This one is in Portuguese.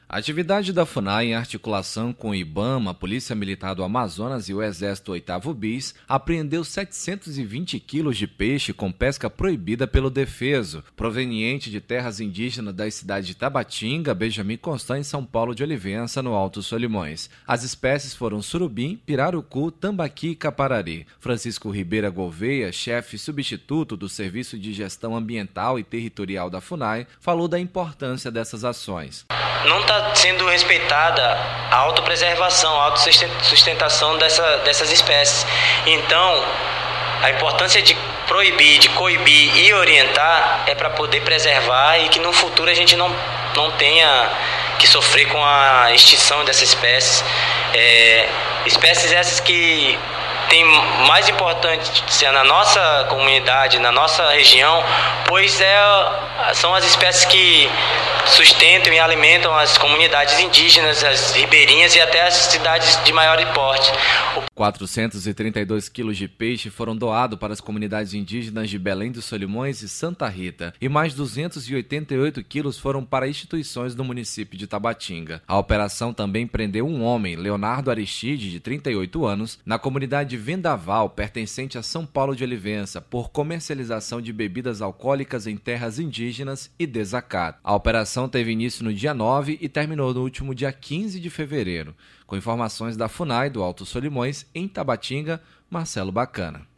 A atividade da FUNAI, em articulação com o IBAMA, a Polícia Militar do Amazonas e o Exército 8º BIS, apreendeu 720 quilos de peixe com pesca proibida pelo Defeso, proveniente de terras indígenas das cidades de Tabatinga, Benjamin Constant e São Paulo de Olivença, no Alto Solimões. As espécies foram surubim, pirarucu, tambaqui e caparari. Francisco Ribeira Gouveia, chefe substituto do Serviço de Gestão Ambiental e Territorial da FUNAI, falou da importância dessas ações. Não está sendo respeitada a autopreservação, a autossustentação dessas espécies. Então, a importância de proibir, de coibir e orientar é para poder preservar e que no futuro a gente não tenha que sofrer com a extinção dessas espécies. Espécies essas que tem mais importância na nossa comunidade, na nossa região, pois são as espécies que sustentam e alimentam as comunidades indígenas, as ribeirinhas e até as cidades de maior porte. 432 quilos de peixe foram doados para as comunidades indígenas de Belém dos Solimões e Santa Rita, e mais 288 quilos foram para instituições do município de Tabatinga. A operação também prendeu um homem, Leonardo Aristide, de 38 anos, na comunidade Vendaval, pertencente a São Paulo de Olivença, por comercialização de bebidas alcoólicas em terras indígenas e desacato. A operação teve início no dia 9 e terminou no último dia 15 de fevereiro. Com informações da FUNAI do Alto Solimões, em Tabatinga, Marcelo Bacana.